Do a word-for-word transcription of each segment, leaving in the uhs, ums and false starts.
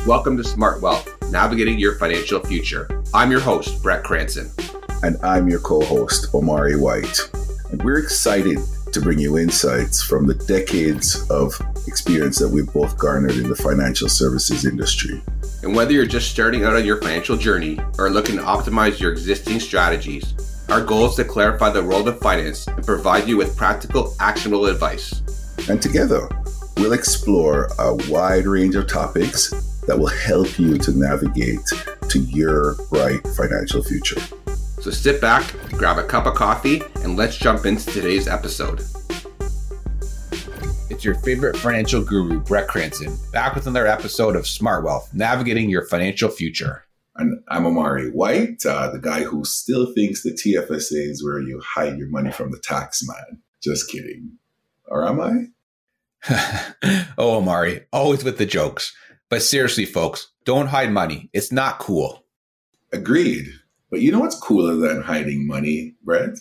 Welcome to Smart Wealth, navigating your financial future. I'm your host, Brett Cranston. And I'm your co-host, Omari White. And we're excited to bring you insights from the decades of experience that we've both garnered in the financial services industry. And whether you're just starting out on your financial journey or looking to optimize your existing strategies, our goal is to clarify the world of finance and provide you with practical, actionable advice. And together, we'll explore a wide range of topics that will help you to navigate to your bright financial future. So sit back, grab a cup of coffee, and let's jump into today's episode. It's your favorite financial guru, Brett Cranston, back with another episode of Smart Wealth, navigating your financial future. And I'm Omari White, uh, the guy who still thinks the T F S A is where you hide your money from the tax man. Just kidding. Or am I? Oh, Omari, always with the jokes. But seriously, folks, don't hide money. It's not cool. Agreed. But you know what's cooler than hiding money, Brett?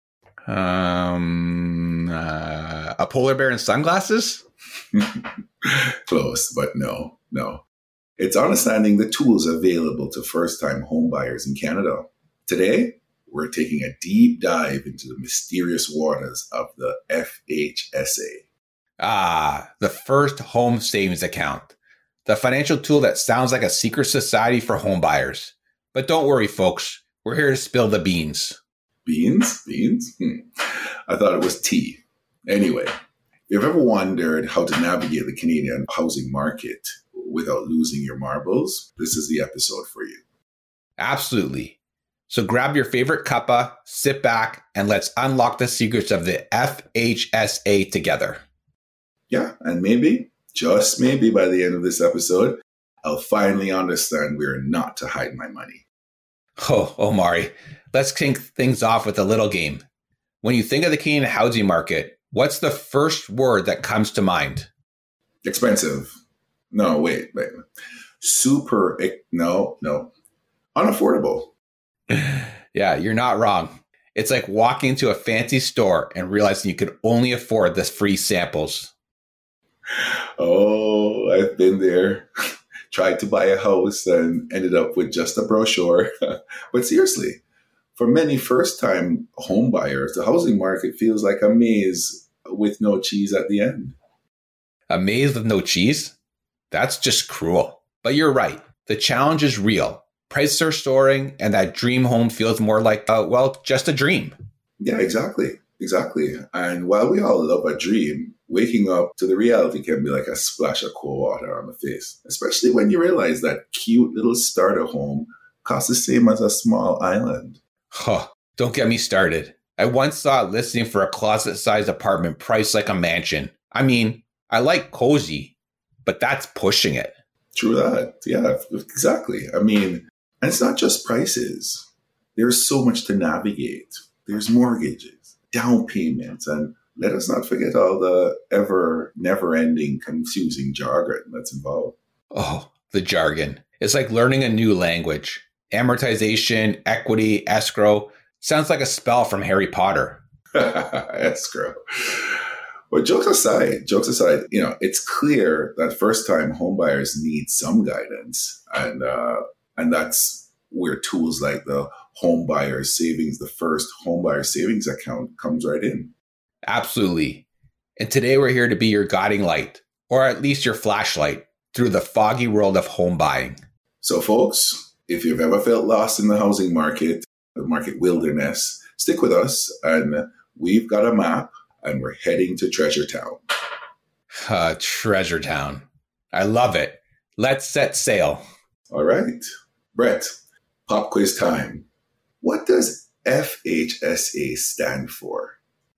Um, uh, a polar bear and sunglasses? Close, but no, no. It's understanding the tools available to first-time homebuyers in Canada. Today, we're taking a deep dive into the mysterious waters of the F H S A. Ah, the First Home Savings Account. The financial tool that sounds like a secret society for homebuyers. But don't worry, folks. We're here to spill the beans. Beans? Beans? Hmm. I thought it was tea. Anyway, if you've ever wondered how to navigate the Canadian housing market without losing your marbles, this is the episode for you. Absolutely. So grab your favorite cuppa, sit back, and let's unlock the secrets of the F H S A together. Yeah, and maybe, just maybe by the end of this episode, I'll finally understand where not to hide my money. Oh, Omari, let's kick things off with a little game. When you think of the Canadian housing market, what's the first word that comes to mind? Expensive. No, wait, wait. Super, no, no. Unaffordable. Yeah, you're not wrong. It's like walking into a fancy store and realizing you could only afford the free samples. Oh, I've been there. Tried to buy a house and ended up with just a brochure. But seriously, for many first-time home buyers, the housing market feels like a maze with no cheese at the end. A maze with no cheese? That's just cruel. But you're right. The challenge is real. Prices are soaring, and that dream home feels more like, uh, well, just a dream. Yeah, exactly. Exactly. And while we all love a dream, waking up to the reality can be like a splash of cold water on the face, especially when you realize that cute little starter home costs the same as a small island. Huh. Don't get me started. I once saw it listing for a closet-sized apartment priced like a mansion. I mean, I like cozy, but that's pushing it. True that. Yeah, exactly. I mean, and it's not just prices. There's so much to navigate. There's mortgages, down payments, and let us not forget all the ever, never-ending, confusing jargon that's involved. Oh, the jargon. It's like learning a new language. Amortization, equity, escrow. Sounds like a spell from Harry Potter. Escrow. But jokes aside, jokes aside, you know, it's clear that first-time homebuyers need some guidance, and uh, and that's where tools like the Homebuyer Savings, the First Homebuyer Savings Account, comes right in. Absolutely. And today we're here to be your guiding light, or at least your flashlight, through the foggy world of home buying. So, folks, if you've ever felt lost in the housing market, the market wilderness, stick with us, and we've got a map. And we're heading to Treasure Town. Uh, Treasure Town. I love it. Let's set sail. All right. Brett, pop quiz time. What does F H S A stand for?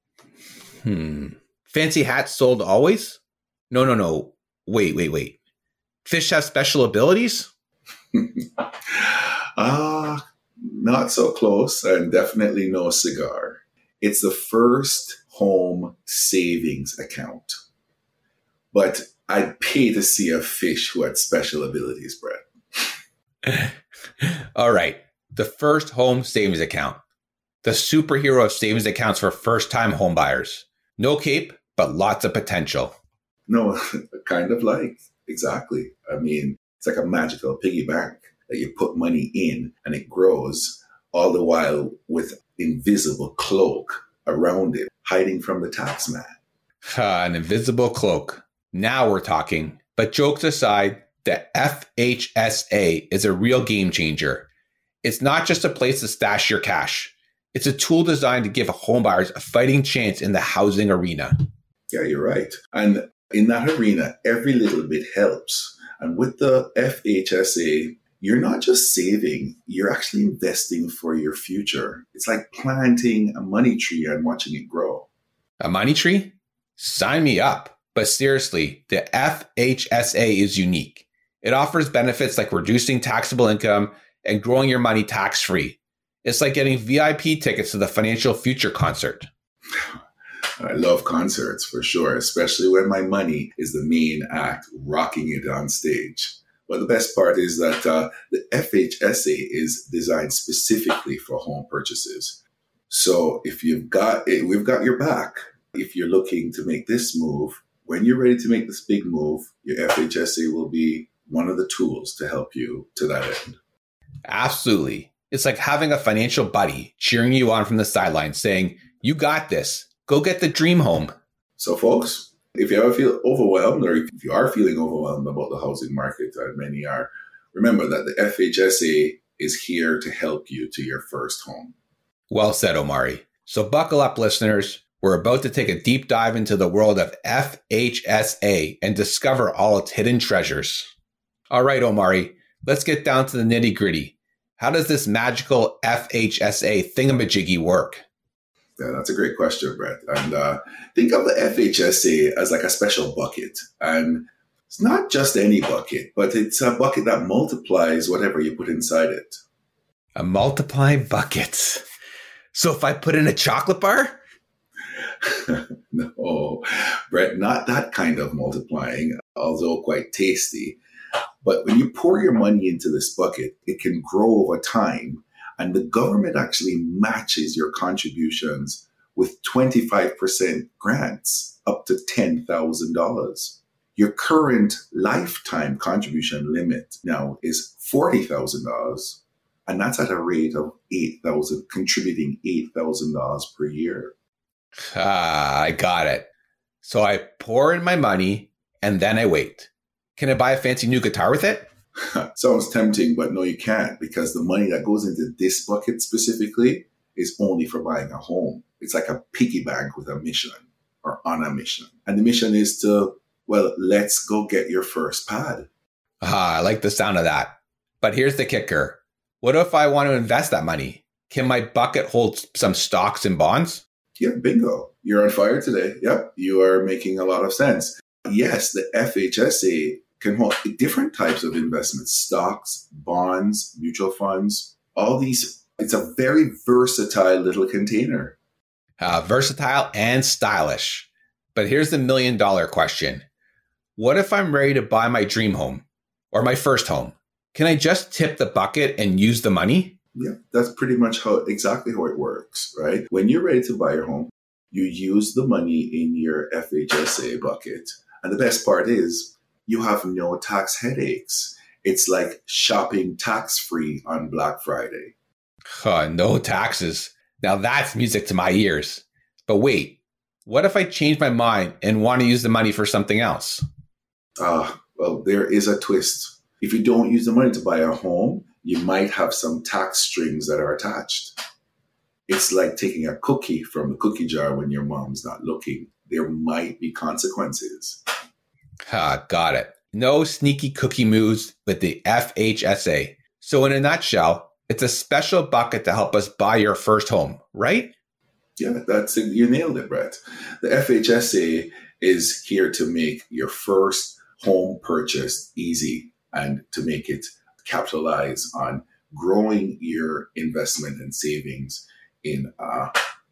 Hmm. Fancy hats sold always? No, no, no. Wait, wait, wait. Fish have special abilities? Ah, uh, not so close, and definitely no cigar. It's the First Home Savings Account. But I'd pay to see a fish who had special abilities, Brett. All right. The First Home Savings Account. The superhero of savings accounts for first-time homebuyers. No cape, but lots of potential. No, kind of like. Exactly. I mean, It's like a magical piggy bank that you put money in and it grows, all the while with invisible cloak around it, hiding from the tax man. Uh, an invisible cloak. Now we're talking. But jokes aside, the F H S A is a real game changer. It's not just a place to stash your cash. It's a tool designed to give homebuyers a fighting chance in the housing arena. Yeah, you're right. And in that arena, every little bit helps. And with the F H S A, you're not just saving, you're actually investing for your future. It's like planting a money tree and watching it grow. A money tree? Sign me up. But seriously, the F H S A is unique. It offers benefits like reducing taxable income and growing your money tax-free. It's like getting V I P tickets to the Financial Future concert. I love concerts for sure, especially when my money is the main act rocking it on stage. But the best part is that uh, the F H S A is designed specifically for home purchases. So if you've got it, we've got your back. If you're looking to make this move, when you're ready to make this big move, your F H S A will be one of the tools to help you to that end. Absolutely. It's like having a financial buddy cheering you on from the sidelines saying, you got this. Go get the dream home. So folks, if you ever feel overwhelmed or if you are feeling overwhelmed about the housing market, and many are, remember that the F H S A is here to help you to your first home. Well said, Omari. So buckle up, listeners. We're about to take a deep dive into the world of F H S A and discover all its hidden treasures. All right, Omari, let's get down to the nitty gritty. How does this magical F H S A thingamajiggy work? Yeah, that's a great question, Brett. And uh, think of the F H S A as like a special bucket. And it's not just any bucket, but it's a bucket that multiplies whatever you put inside it. A multiplying bucket. So if I put in a chocolate bar? No, Brett, not that kind of multiplying, although quite tasty. But when you pour your money into this bucket, it can grow over time. And the government actually matches your contributions with twenty-five percent grants up to ten thousand dollars. Your current lifetime contribution limit now is forty thousand dollars. And that's at a rate of eight thousand dollars, contributing eight thousand dollars per year. Ah, I got it. So I pour in my money and then I wait. Can I buy a fancy new guitar with it? Sounds tempting, but no, you can't, because the money that goes into this bucket specifically is only for buying a home. It's like a piggy bank with a mission or on a mission. And the mission is to, well, let's go get your first pad. Ah, I like the sound of that. But here's the kicker. What if I want to invest that money? Can my bucket hold some stocks and bonds? Yeah, bingo. You're on fire today. Yep, you are making a lot of sense. Yes, the F H S A can hold different types of investments, stocks, bonds, mutual funds, all these. It's a very versatile little container. Uh, versatile and stylish. But here's the million dollar question. What if I'm ready to buy my dream home or my first home? Can I just tip the bucket and use the money? Yeah, that's pretty much how exactly how it works, right? When you're ready to buy your home, you use the money in your F H S A bucket. And the best part is you have no tax headaches. It's like shopping tax-free on Black Friday. Uh, no taxes. Now that's music to my ears. But wait, what if I change my mind and want to use the money for something else? Ah, uh, well, there is a twist. If you don't use the money to buy a home, you might have some tax strings that are attached. It's like taking a cookie from the cookie jar when your mom's not looking. There might be consequences. Ah, got it. No sneaky cookie moves with the F H S A. So in a nutshell, it's a special bucket to help us buy your first home, right? Yeah, that's it. You nailed it, Brett. The F H S A is here to make your first home purchase easy and to make it capitalize on growing your investment and savings in a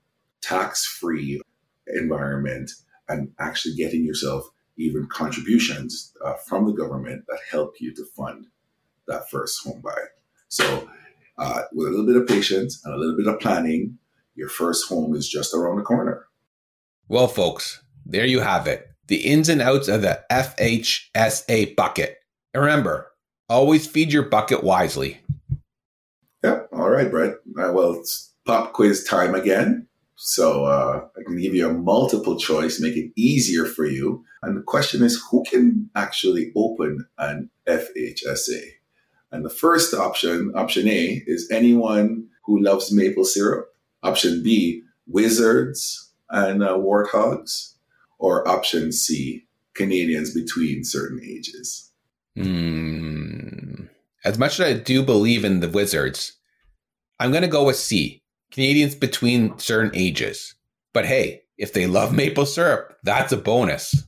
tax-free environment and actually getting yourself even contributions uh, from the government that help you to fund that first home buy. So uh, with a little bit of patience and a little bit of planning, your first home is just around the corner. Well, folks, there you have it. The ins and outs of the F H S A bucket. And remember, Always feed your bucket wisely. Yeah. All right, Brett. Uh, well, it's pop quiz time again. So uh, I can give you a multiple choice, make it easier for you. And the question is, who can actually open an F H S A? And the first option, option A, is anyone who loves maple syrup. Option B, wizards and uh, warthogs. Or option C, Canadians between certain ages. Hmm. As much as I do believe in the wizards, I'm going to go with C. Canadians between certain ages. But hey, if they love maple syrup, that's a bonus.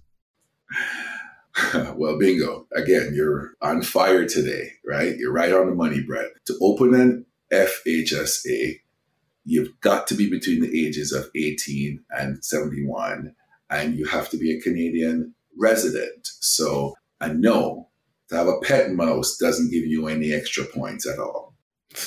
Well, bingo. Again, you're on fire today, right? You're right on the money, Brett. To open an F H S A, you've got to be between the ages of eighteen and seventy-one, and you have to be a Canadian resident. So, I know to have a pet mouse doesn't give you any extra points at all.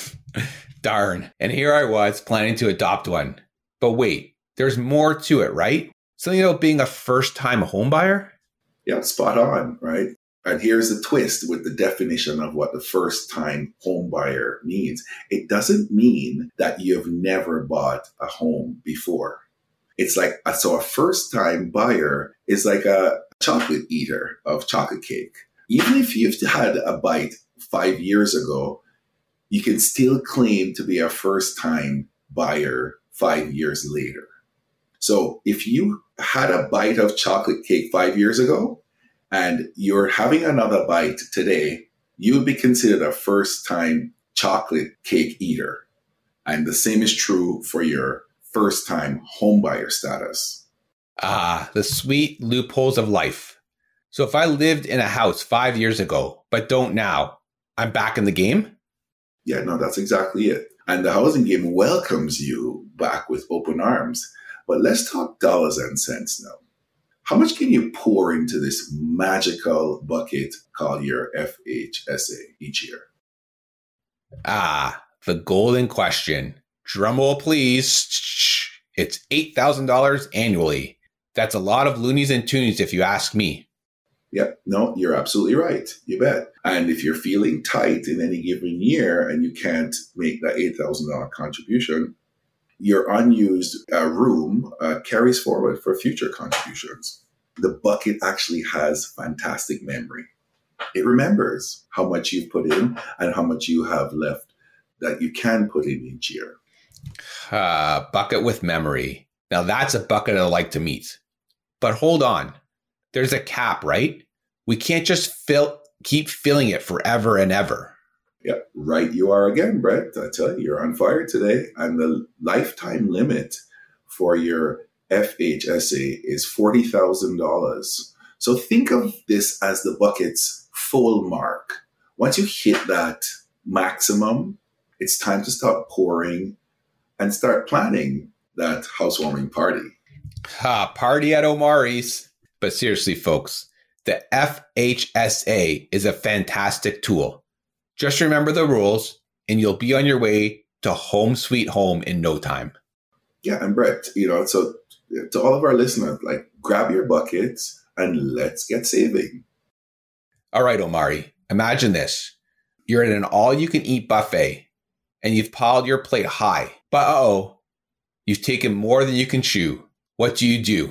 Darn. And here I was planning to adopt one. But wait, there's more to it, right? Something about being a first-time homebuyer? Yeah, spot on, right? And here's the twist with the definition of what the first-time homebuyer means. It doesn't mean that you've never bought a home before. It's like, so a first-time buyer is like a chocolate eater of chocolate cake. Even if you've had a bite five years ago, you can still claim to be a first-time buyer five years later. So if you had a bite of chocolate cake five years ago and you're having another bite today, you would be considered a first-time chocolate cake eater. And the same is true for your first-time homebuyer status. Ah, the sweet loopholes of life. So if I lived in a house five years ago, but don't now, I'm back in the game? Yeah, no, that's exactly it. And the housing game welcomes you back with open arms. But let's talk dollars and cents now. How much can you pour into this magical bucket called your F H S A each year? Ah, the golden question. Drumroll, please. It's eight thousand dollars annually. That's a lot of loonies and toonies if you ask me. Yep. No, you're absolutely right. You bet. And if you're feeling tight in any given year and you can't make that eight thousand dollars contribution, your unused uh, room uh, carries forward for future contributions. The bucket actually has fantastic memory. It remembers how much you've put in and how much you have left that you can put in each year. Uh, bucket with memory. Now that's a bucket I'd like to meet. But hold on. There's a cap, right? We can't just fill, keep filling it forever and ever. Yeah, right you are again, Brett. I tell you, you're on fire today. And the lifetime limit for your F H S A is forty thousand dollars. So think of this as the bucket's full mark. Once you hit that maximum, it's time to start pouring and start planning that housewarming party. Ha, party at Omari's. But seriously, folks, the F H S A is a fantastic tool. Just remember the rules and you'll be on your way to home sweet home in no time. Yeah, and Brett, you know, so to all of our listeners, like grab your buckets and let's get saving. All right, Omari, imagine this. You're at an all-you-can-eat buffet and you've piled your plate high. But uh-oh, you've taken more than you can chew. What do you do?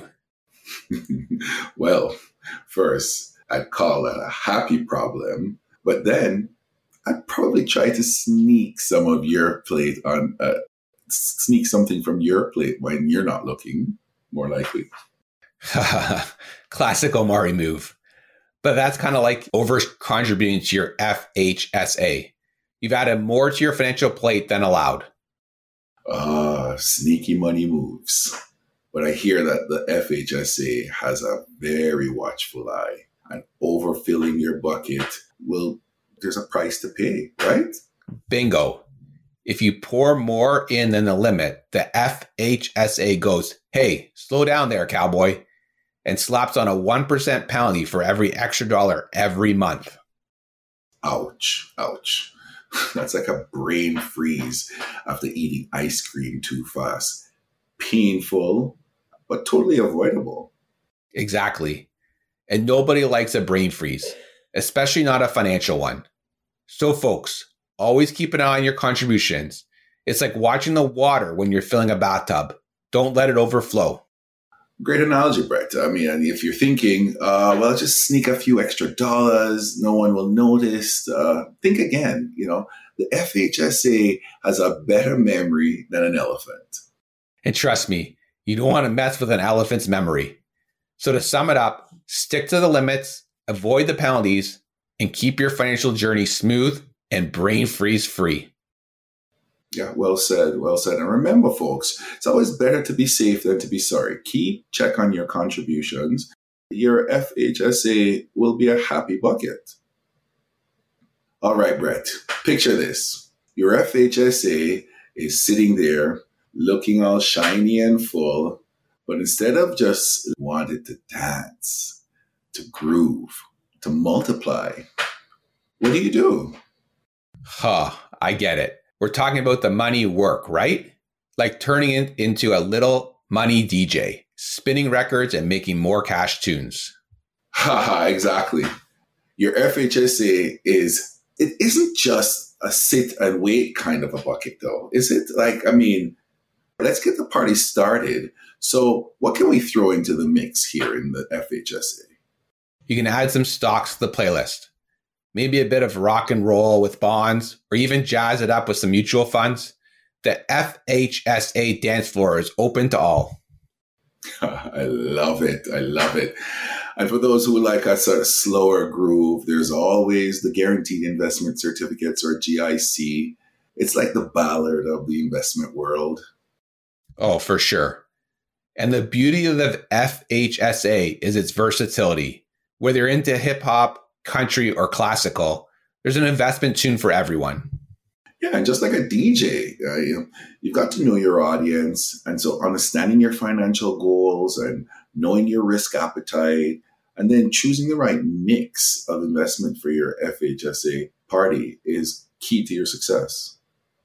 Well, first, I'd call that a happy problem, but then I'd probably try to sneak some of your plate on, uh, sneak something from your plate when you're not looking, more likely. Classic Omari move. But that's kind of like over contributing to your F H S A. You've added more to your financial plate than allowed. Ah, sneaky money moves. But I hear that the F H S A has a very watchful eye, and overfilling your bucket will, there's a price to pay, right? Bingo. If you pour more in than the limit, the F H S A goes, hey, slow down there, cowboy, and slaps on a one percent penalty for every extra dollar every month. Ouch, ouch. That's like a brain freeze after eating ice cream too fast. Painful, but totally avoidable. Exactly. And nobody likes a brain freeze, especially not a financial one. So folks, always keep an eye on your contributions. It's like watching the water when you're filling a bathtub. Don't let it overflow. Great analogy, Brett. I mean, if you're thinking, uh, well, just sneak a few extra dollars, no one will notice, uh, think again. You know, the F H S A has a better memory than an elephant. And trust me, you don't want to mess with an elephant's memory. So to sum it up, stick to the limits, avoid the penalties, and keep your financial journey smooth and brain freeze free. Yeah, well said, well said. And remember, folks, it's always better to be safe than to be sorry. Keep check on your contributions. Your F H S A will be a happy bucket. All right, Brett, picture this. Your F H S A is sitting there looking all shiny and full, but instead of just wanting to dance, to groove, to multiply, what do you do? Huh, I get it. We're talking about the money work, right? Like turning it into a little money D J, spinning records and making more cash tunes. Haha, exactly. Your F H S A is, it isn't just a sit and wait kind of a bucket though, is it? Like, I mean, let's get the party started. So what can we throw into the mix here in the F H S A? You can add some stocks to the playlist. Maybe a bit of rock and roll with bonds, or even jazz it up with some mutual funds. The F H S A dance floor is open to all. I love it. I love it. And for those who like a sort of slower groove, there's always the guaranteed investment certificates, or G I C. It's like the ballad of the investment world. Oh, for sure. And the beauty of the F H S A is its versatility. Whether you're into hip hop, country, or classical, there's an investment tune for everyone. Yeah, and just like a D J, uh, you know, you've got to know your audience. And so understanding your financial goals and knowing your risk appetite, and then choosing the right mix of investment for your F H S A party is key to your success.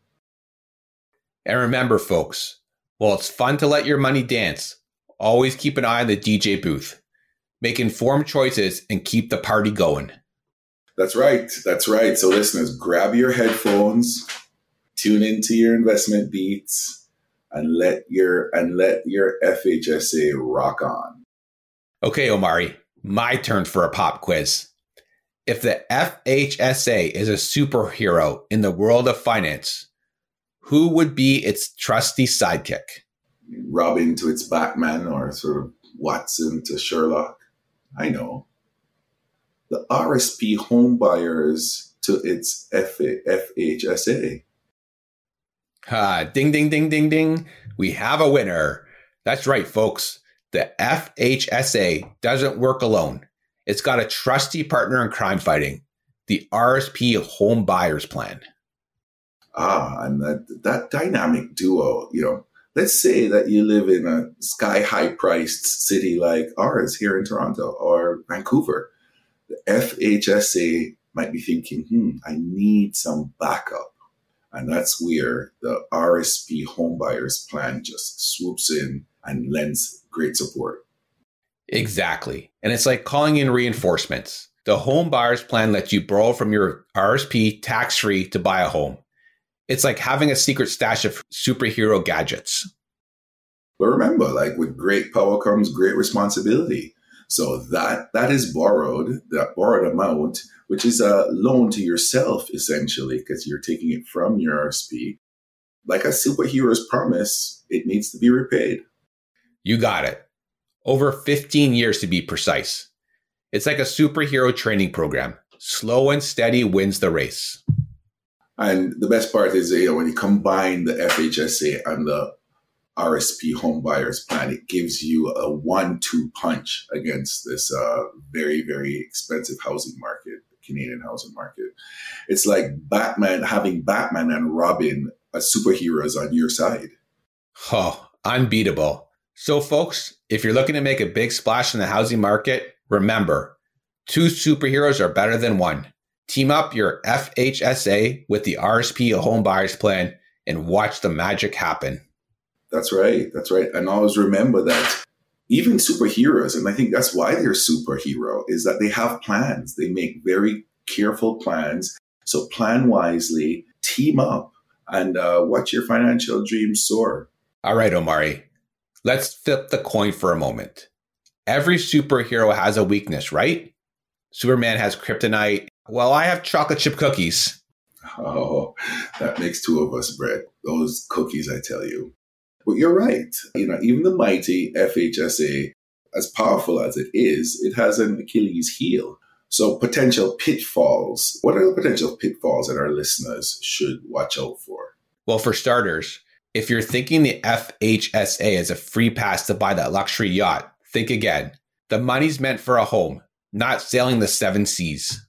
And remember, folks, while it's fun to let your money dance, always keep an eye on the D J booth. Make informed choices and keep the party going. That's right. That's right. So listeners, grab your headphones, tune into your investment beats, and let your and let your F H S A rock on. Okay, Omari, my turn for a pop quiz. If the F H S A is a superhero in the world of finance, who would be its trusty sidekick? Robin to its Batman, or sort of Watson to Sherlock. I know. The R S P homebuyers to its F H S A. Ah, ding, ding, ding, ding, ding. We have a winner. That's right, folks. The F H S A doesn't work alone. It's got a trusty partner in crime fighting, the R S P Home Buyers Plan. Ah, and that, that dynamic duo, you know, let's say that you live in a sky-high priced city like ours here in Toronto or Vancouver. The F H S A might be thinking, hmm, I need some backup. And that's where the R S P Homebuyers Plan just swoops in and lends great support. Exactly. And it's like calling in reinforcements. The Home Buyers Plan lets you borrow from your R S P tax-free to buy a home. It's like having a secret stash of superhero gadgets. But remember, like with great power comes great responsibility. So that that is borrowed, that borrowed amount, which is a loan to yourself, essentially, because you're taking it from your R S P. Like a superhero's promise, it needs to be repaid. You got it. Over fifteen years to be precise. It's like a superhero training program. Slow and steady wins the race. And the best part is, you know, when you combine the F H S A and the R S P Home Buyers Plan, it gives you a one two punch against this uh, very, very expensive housing market, the Canadian housing market. It's like Batman, having Batman and Robin as superheroes on your side. Oh, unbeatable. So folks, if you're looking to make a big splash in the housing market, remember, two superheroes are better than one. Team up your F H S A with the R S P Home Buyers Plan and watch the magic happen. That's right. That's right. And always remember that even superheroes, and I think that's why they're superhero, is that they have plans. They make very careful plans. So plan wisely, team up, and uh, watch your financial dreams soar. All right, Omari, let's flip the coin for a moment. Every superhero has a weakness, right? Superman has kryptonite. Well, I have chocolate chip cookies. Oh, that makes two of us, Brett. Those cookies, I tell you. But you're right. You know, even the mighty F H S A, as powerful as it is, it has an Achilles heel. So potential pitfalls. What are the potential pitfalls that our listeners should watch out for? Well, for starters, if you're thinking the F H S A is a free pass to buy that luxury yacht, think again. The money's meant for a home, not sailing the seven seas.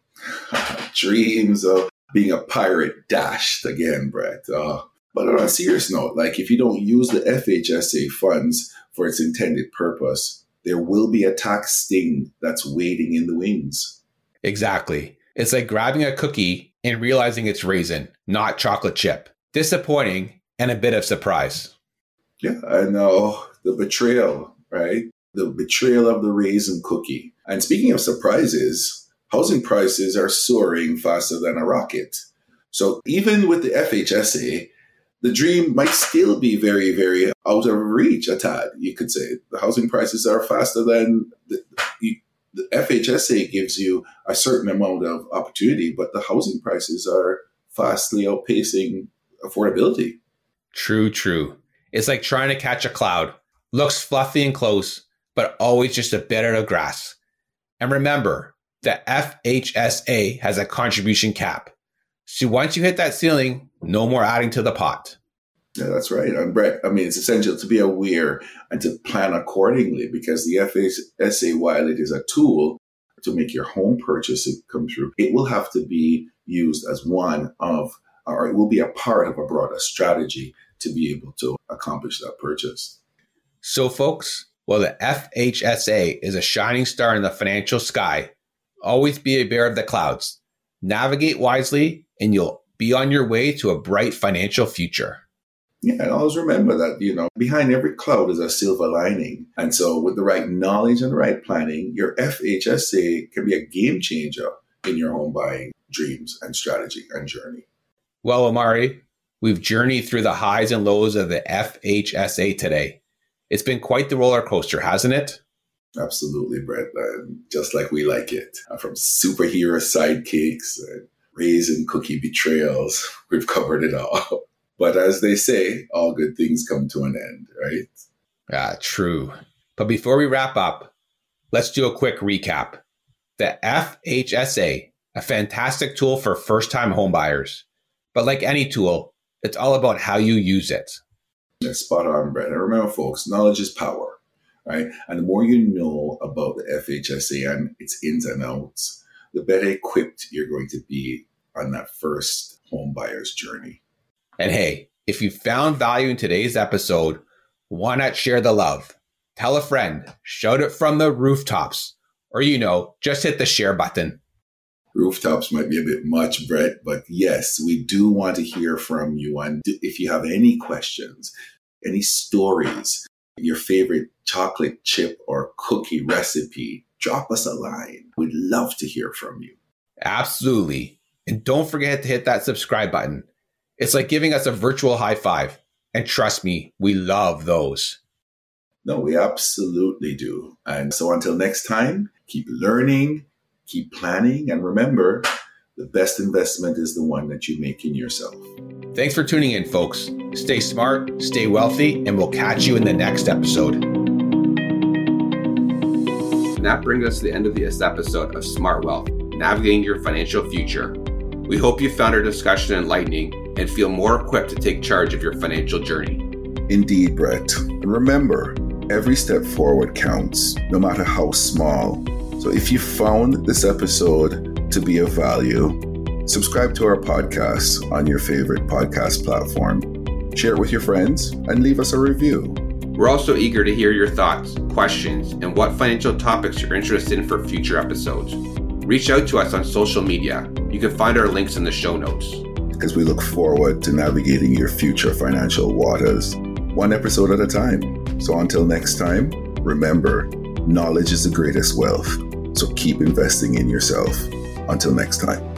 Dreams of being a pirate dashed again, Brett. Uh, but on a serious note, like if you don't use the F H S A funds for its intended purpose, there will be a tax sting that's waiting in the wings. Exactly. It's like grabbing a cookie and realizing it's raisin, not chocolate chip. Disappointing and a bit of surprise. Yeah, I know. The betrayal, right? The betrayal of the raisin cookie. And speaking of surprises, housing prices are soaring faster than a rocket. So even with the F H S A, the dream might still be very, very out of reach a tad, you could say. The housing prices are faster than the, the, the F H S A gives you a certain amount of opportunity, but the housing prices are fastly outpacing affordability. True, true. It's like trying to catch a cloud. Looks fluffy and close, but always just a bit out of grass. And remember, the F H S A has a contribution cap. So once you hit that ceiling, no more adding to the pot. Yeah, that's right. And Brett, I mean, it's essential to be aware and to plan accordingly because the F H S A, while it is a tool to make your home purchase come through, it will have to be used as one of, or it will be a part of a broader strategy to be able to accomplish that purchase. So folks, while the F H S A is a shining star in the financial sky, always be a bear of the clouds. Navigate wisely and you'll be on your way to a bright financial future. Yeah, and always remember that, you know, behind every cloud is a silver lining. And so with the right knowledge and the right planning, your F H S A can be a game changer in your home buying dreams and strategy and journey. Well, Omari, we've journeyed through the highs and lows of the F H S A today. It's been quite the roller coaster, hasn't it? Absolutely, Brett. And just like we like it. From superhero sidekicks and raisin cookie betrayals, we've covered it all. But as they say, all good things come to an end, right? Ah, true. But before we wrap up, let's do a quick recap. The F H S A, a fantastic tool for first-time homebuyers. But like any tool, it's all about how you use it. That's spot on, Brett. And remember, folks, knowledge is power, right? And the more you know about the F H S A and its ins and outs, the better equipped you're going to be on that first home buyer's journey. And hey, if you found value in today's episode, why not share the love? Tell a friend, shout it from the rooftops, or, you know, just hit the share button. Rooftops might be a bit much, Brett, but yes, we do want to hear from you. And if you have any questions, any stories, your favorite chocolate chip or cookie recipe, drop us a line. We'd love to hear from you. Absolutely. And don't forget to hit that subscribe button. It's like giving us a virtual high five. And trust me, we love those. No, we absolutely do. And so until next time, keep learning, keep planning, and remember, the best investment is the one that you make in yourself. Thanks for tuning in, folks. Stay smart, stay wealthy, and we'll catch you in the next episode. And that brings us to the end of this episode of Smart Wealth, Navigating Your Financial Future. We hope you found our discussion enlightening and feel more equipped to take charge of your financial journey. Indeed, Brett. And remember, every step forward counts, no matter how small. So if you found this episode to be of value, subscribe to our podcast on your favorite podcast platform. Share it with your friends and leave us a review. We're also eager to hear your thoughts, questions, and what financial topics you're interested in for future episodes. Reach out to us on social media. You can find our links in the show notes. Because we look forward to navigating your future financial waters, one episode at a time. So until next time, remember, knowledge is the greatest wealth. So keep investing in yourself. Until next time.